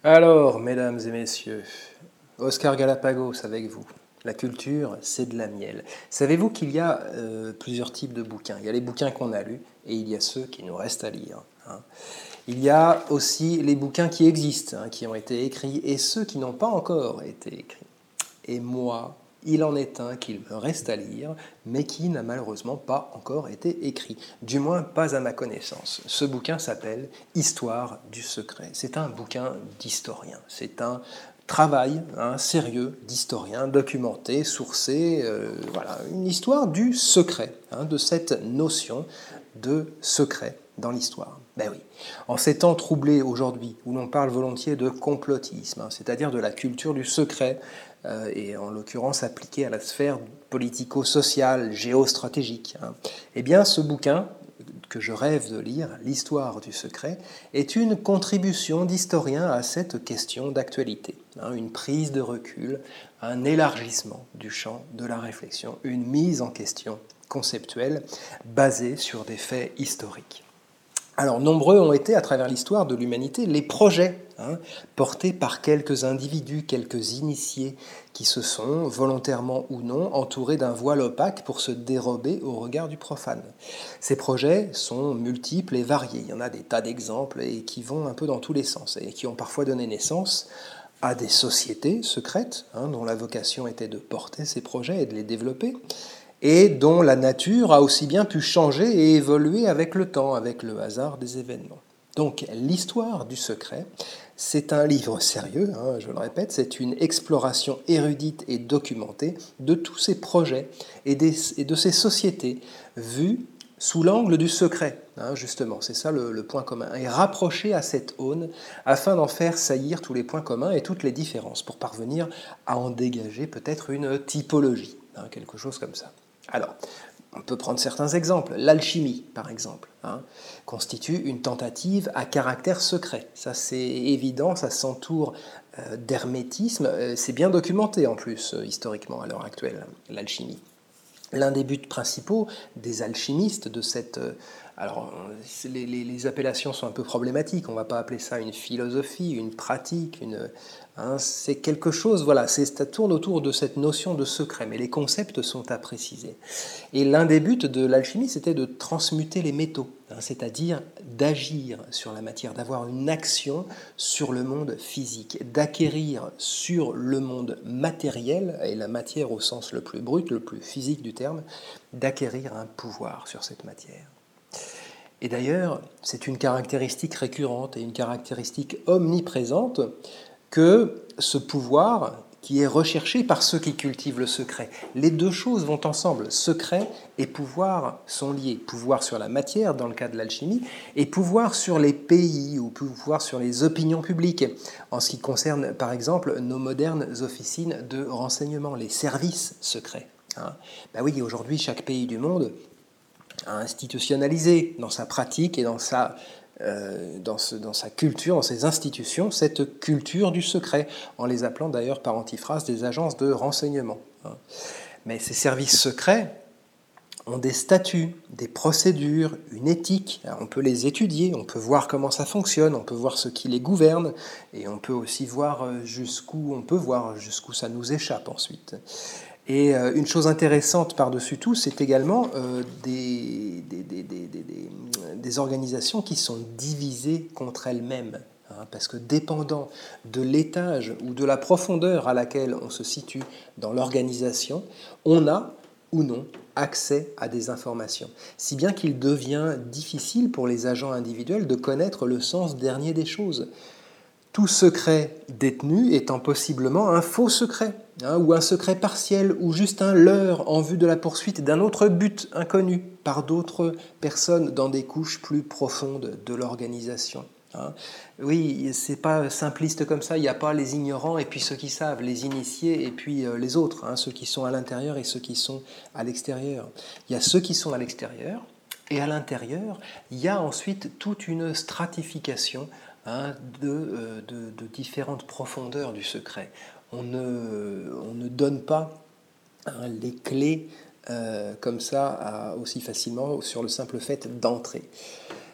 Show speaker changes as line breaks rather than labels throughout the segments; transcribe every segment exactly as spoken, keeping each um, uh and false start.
Alors, mesdames et messieurs, Oscar Galapagos avec vous. La culture, c'est de la miel. Savez-vous qu'il y a euh, plusieurs types de bouquins? Il y a les bouquins qu'on a lus et il y a ceux qui nous restent à lire, hein. Il y a aussi les bouquins qui existent, hein, qui ont été écrits, et ceux qui n'ont pas encore été écrits. Et moi, il en est un qu'il me reste à lire, mais qui n'a malheureusement pas encore été écrit, du moins pas à ma connaissance. Ce bouquin s'appelle Histoire du secret. C'est un bouquin d'historien, c'est un travail hein, sérieux d'historien, documenté, sourcé, euh, voilà, une histoire du secret, hein, de cette notion de secret dans l'histoire. Ben oui. En ces temps troublés aujourd'hui, où l'on parle volontiers de complotisme, hein, c'est-à-dire de la culture du secret, euh, et en l'occurrence appliquée à la sphère politico-sociale, géostratégique, hein, eh bien ce bouquin que je rêve de lire, L'histoire du secret, est une contribution d'historien à cette question d'actualité, hein, une prise de recul, un élargissement du champ de la réflexion, une mise en question conceptuelle basée sur des faits historiques. Alors, nombreux ont été, à travers l'histoire de l'humanité, les projets hein, portés par quelques individus, quelques initiés, qui se sont, volontairement ou non, entourés d'un voile opaque pour se dérober au regard du profane. Ces projets sont multiples et variés. Il y en a des tas d'exemples et qui vont un peu dans tous les sens et qui ont parfois donné naissance à des sociétés secrètes, hein, dont la vocation était de porter ces projets et de les développer, et dont la nature a aussi bien pu changer et évoluer avec le temps, avec le hasard des événements. Donc l'histoire du secret, c'est un livre sérieux, hein, je le répète, c'est une exploration érudite et documentée de tous ces projets et, des, et de ces sociétés vues sous l'angle du secret, hein, justement, c'est ça le, le point commun, et rapprochées à cette aune afin d'en faire saillir tous les points communs et toutes les différences pour parvenir à en dégager peut-être une typologie, hein, quelque chose comme ça. Alors, on peut prendre certains exemples. L'alchimie, par exemple, hein, constitue une tentative à caractère secret. Ça, c'est évident, ça s'entoure euh, d'hermétisme. Euh, c'est bien documenté, en plus, euh, historiquement, à l'heure actuelle, l'alchimie. L'un des buts principaux des alchimistes de cette... Euh, alors, les, les, les appellations sont un peu problématiques. On ne va pas appeler ça une philosophie, une pratique, une... Hein, c'est quelque chose, voilà, c'est, ça tourne autour de cette notion de secret, mais les concepts sont à préciser. Et l'un des buts de l'alchimie, c'était de transmuter les métaux, hein, c'est-à-dire d'agir sur la matière, d'avoir une action sur le monde physique, d'acquérir sur le monde matériel, et la matière au sens le plus brut, le plus physique du terme, d'acquérir un pouvoir sur cette matière. Et d'ailleurs, c'est une caractéristique récurrente et une caractéristique omniprésente que ce pouvoir qui est recherché par ceux qui cultivent le secret. Les deux choses vont ensemble. Secret et pouvoir sont liés. Pouvoir sur la matière, dans le cas de l'alchimie, et pouvoir sur les pays ou pouvoir sur les opinions publiques, en ce qui concerne, par exemple, nos modernes officines de renseignement, les services secrets. Hein. Ben oui, aujourd'hui, chaque pays du monde a institutionnalisé dans sa pratique et dans sa Euh, dans, ce, dans sa culture, dans ses institutions, cette culture du secret, en les appelant d'ailleurs par antiphrase des agences de renseignement. Mais ces services secrets ont des statuts, des procédures, une éthique. Alors on peut les étudier, on peut voir comment ça fonctionne, on peut voir ce qui les gouverne, et on peut aussi voir jusqu'où on peut voir jusqu'où ça nous échappe ensuite. Et euh, une chose intéressante par-dessus tout, c'est également euh, des, des, des, des, des, des organisations qui sont divisées contre elles-mêmes. Hein, parce que dépendant de l'étage ou de la profondeur à laquelle on se situe dans l'organisation, on a ou non accès à des informations. Si bien qu'il devient difficile pour les agents individuels de connaître le sens dernier des choses. Tout secret détenu étant possiblement un faux secret, hein, ou un secret partiel, ou juste un leurre en vue de la poursuite d'un autre but inconnu par d'autres personnes dans des couches plus profondes de l'organisation. Hein. Oui, c'est pas simpliste comme ça, il n'y a pas les ignorants et puis ceux qui savent, les initiés et puis euh, les autres, hein, ceux qui sont à l'intérieur et ceux qui sont à l'extérieur. Il y a ceux qui sont à l'extérieur, et à l'intérieur, il y a ensuite toute une stratification Hein, de, euh, de, de différentes profondeurs du secret. On ne, on ne donne pas hein, les clés euh, comme ça à, aussi facilement sur le simple fait d'entrer.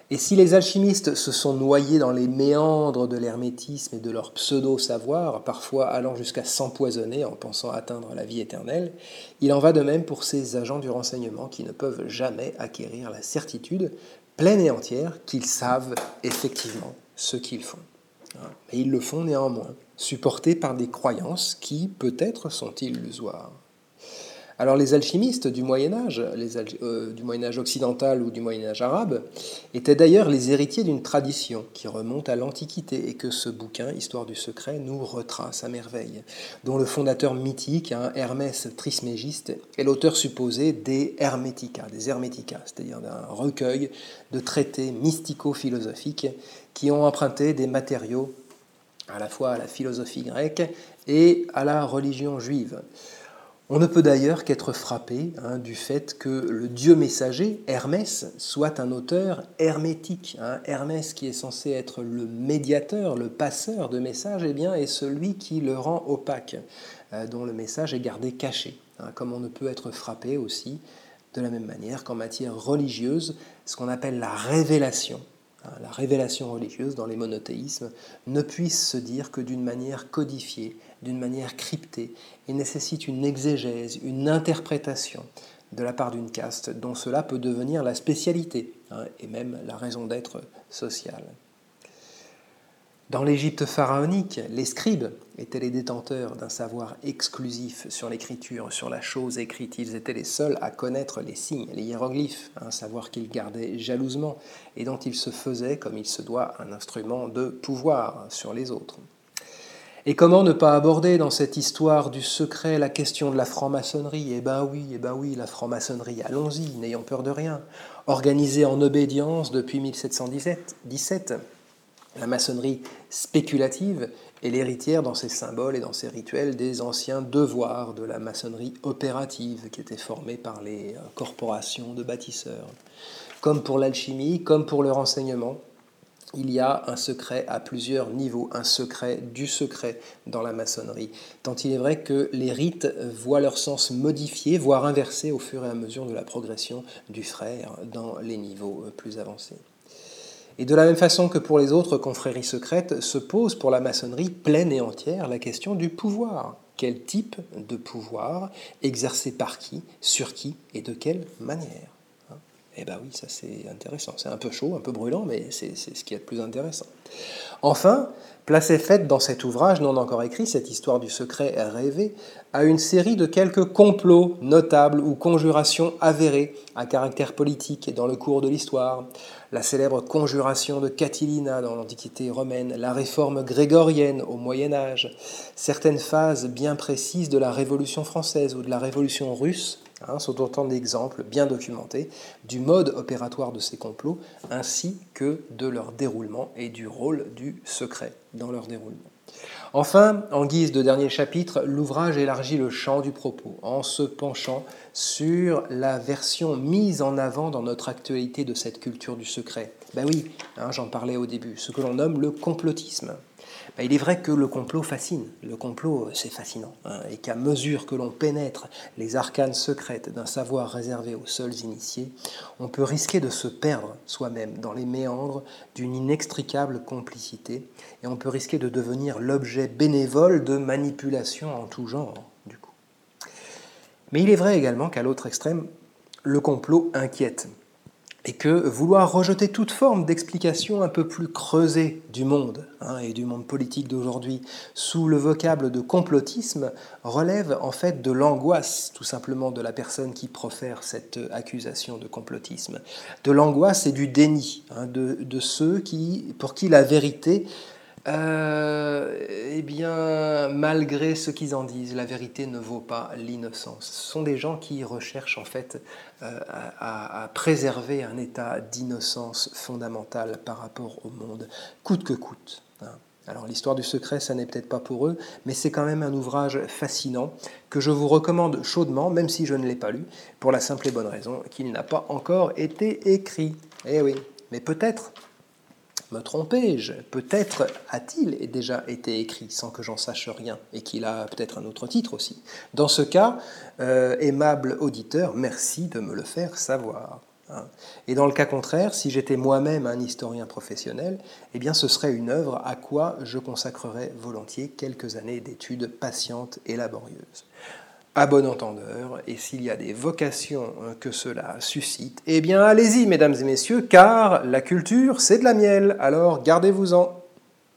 Et si les alchimistes se sont noyés dans les méandres de l'hermétisme et de leur pseudo-savoir, parfois allant jusqu'à s'empoisonner en pensant atteindre la vie éternelle, il en va de même pour ces agents du renseignement qui ne peuvent jamais acquérir la certitude pleine et entière qu'ils savent effectivement ce qu'ils font. Mais ils le font néanmoins, supportés par des croyances qui, peut-être, sont illusoires. Alors les alchimistes du Moyen-Âge, les al- euh, du Moyen-Âge occidental ou du Moyen-Âge arabe, étaient d'ailleurs les héritiers d'une tradition qui remonte à l'Antiquité et que ce bouquin, Histoire du secret, nous retrace à merveille, dont le fondateur mythique, hein, Hermès Trismégiste, est l'auteur supposé des Hermetica, des Hermetica, c'est-à-dire d'un recueil de traités mystico-philosophiques qui ont emprunté des matériaux à la fois à la philosophie grecque et à la religion juive. On ne peut d'ailleurs qu'être frappé hein, du fait que le dieu messager, Hermès, soit un auteur hermétique. Hein. Hermès, qui est censé être le médiateur, le passeur de messages, eh bien, est celui qui le rend opaque, euh, dont le message est gardé caché. Hein, comme on ne peut être frappé aussi, de la même manière qu'en matière religieuse, ce qu'on appelle la révélation, hein, la révélation religieuse dans les monothéismes, ne puisse se dire que d'une manière codifiée, d'une manière cryptée, et nécessite une exégèse, une interprétation de la part d'une caste dont cela peut devenir la spécialité, hein, et même la raison d'être sociale. Dans l'Égypte pharaonique, les scribes étaient les détenteurs d'un savoir exclusif sur l'écriture, sur la chose écrite. Ils étaient les seuls à connaître les signes, les hiéroglyphes, un savoir qu'ils gardaient jalousement et dont ils se faisaient, comme il se doit, un instrument de pouvoir sur les autres. Et comment ne pas aborder dans cette histoire du secret la question de la franc-maçonnerie ? Eh ben oui, eh ben oui, la franc-maçonnerie, allons-y, n'ayons peur de rien. Organisée en obédience depuis mille sept cent dix-sept, la maçonnerie spéculative est l'héritière dans ses symboles et dans ses rituels des anciens devoirs de la maçonnerie opérative qui était formée par les corporations de bâtisseurs. Comme pour l'alchimie, comme pour le renseignement, il y a un secret à plusieurs niveaux, un secret du secret dans la maçonnerie. Tant il est vrai que les rites voient leur sens modifié, voire inversé au fur et à mesure de la progression du frère dans les niveaux plus avancés. Et de la même façon que pour les autres confréries secrètes, se pose pour la maçonnerie pleine et entière la question du pouvoir. Quel type de pouvoir, exercé par qui, sur qui et de quelle manière ? Eh bien oui, ça c'est intéressant. C'est un peu chaud, un peu brûlant, mais c'est, c'est ce qui est le plus intéressant. Enfin, place est faite dans cet ouvrage non encore écrit, cette histoire du secret rêvé, à une série de quelques complots notables ou conjurations avérées à caractère politique dans le cours de l'histoire. La célèbre conjuration de Catilina dans l'Antiquité romaine, la réforme grégorienne au Moyen-Âge, certaines phases bien précises de la Révolution française ou de la Révolution russe, Hein, sont autant d'exemples bien documentés du mode opératoire de ces complots ainsi que de leur déroulement et du rôle du secret dans leur déroulement. Enfin, en guise de dernier chapitre, l'ouvrage élargit le champ du propos en se penchant sur la version mise en avant dans notre actualité de cette culture du secret. Ben oui, hein, j'en parlais au début, ce que l'on nomme le complotisme. Ben, il est vrai que le complot fascine, le complot c'est fascinant, hein, et qu'à mesure que l'on pénètre les arcanes secrètes d'un savoir réservé aux seuls initiés, on peut risquer de se perdre soi-même dans les méandres d'une inextricable complicité, et on peut risquer de devenir l'objet bénévole de manipulations en tout genre, du coup. Mais il est vrai également qu'à l'autre extrême, le complot inquiète, et que vouloir rejeter toute forme d'explication un peu plus creusée du monde hein, et du monde politique d'aujourd'hui sous le vocable de complotisme relève en fait de l'angoisse tout simplement de la personne qui profère cette accusation de complotisme, de l'angoisse et du déni hein, de, de ceux qui, pour qui la vérité Euh, eh bien, malgré ce qu'ils en disent, la vérité ne vaut pas l'innocence. Ce sont des gens qui recherchent en fait euh, à, à préserver un état d'innocence fondamentale par rapport au monde, coûte que coûte. Hein. Alors l'histoire du secret, ça n'est peut-être pas pour eux, mais c'est quand même un ouvrage fascinant que je vous recommande chaudement, même si je ne l'ai pas lu, pour la simple et bonne raison qu'il n'a pas encore été écrit. Eh oui, mais peut-être... Me trompais-je ? Peut-être a-t-il déjà été écrit sans que j'en sache rien et qu'il a peut-être un autre titre aussi. Dans ce cas, euh, aimable auditeur, merci de me le faire savoir. hein. Et dans le cas contraire, si j'étais moi-même un historien professionnel, eh bien ce serait une œuvre à quoi je consacrerais volontiers quelques années d'études patientes et laborieuses. À bon entendeur, et s'il y a des vocations que cela suscite, eh bien allez-y mesdames et messieurs, car la culture c'est de la miel, alors gardez-vous-en.